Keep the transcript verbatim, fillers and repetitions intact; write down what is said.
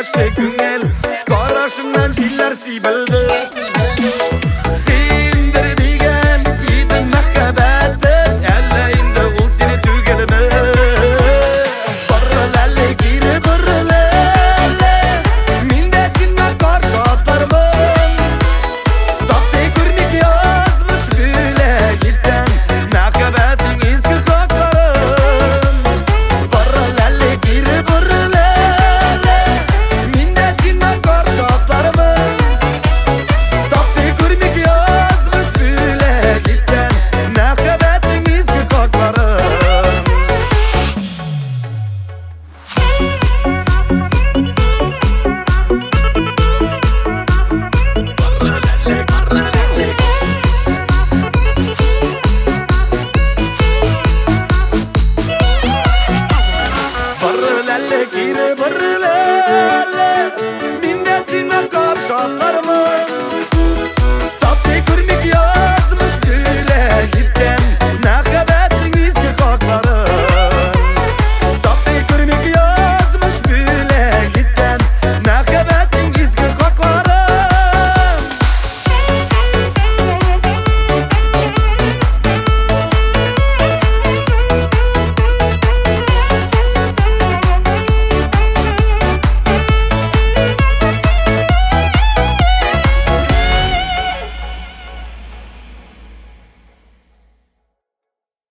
güneşli güngel Karışımdan jiller siybildi Sendir degen idin mahkabati Ellayimdi ul seni tügelimi Birrelali giri birrelali Minde sinme karşı atlarmın Tapte kurnik yazmış büle gitten Mahkabatin izgi kaklarım Birrelali giri birrelali Minde sinme karşı atlarmın Tapte kurnik yazmış büle gitten Mahkabatin izgi kaklarım Birrelali giri birrelali